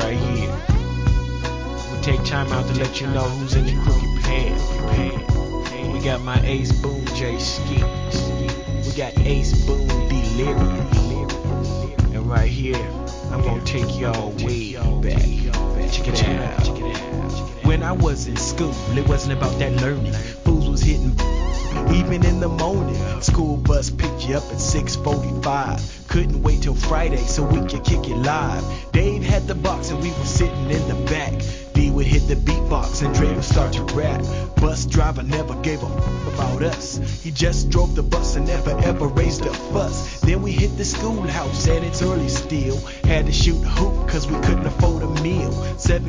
right here. We'll take time out to let you know who's in the crooked path. We got my ace Boom J Ski. We got Ace Boom Delirious. And right here, I'm gonna take y'all way back. Check it out. When I was in school, it wasn't about that learning. Fools was hitting even in the morning. School bus picked you up at 6:45. Couldn't wait till Friday so we could kick it live. Dave had the box and we were sitting in the back. D would hit the beatbox and Dre would start to rap. Bus driver never gave a about us. He just drove the bus and never ever raised a fuss. Then we hit the schoolhouse and it's early still. Had to shoot a hoop cause we couldn't afford a meal.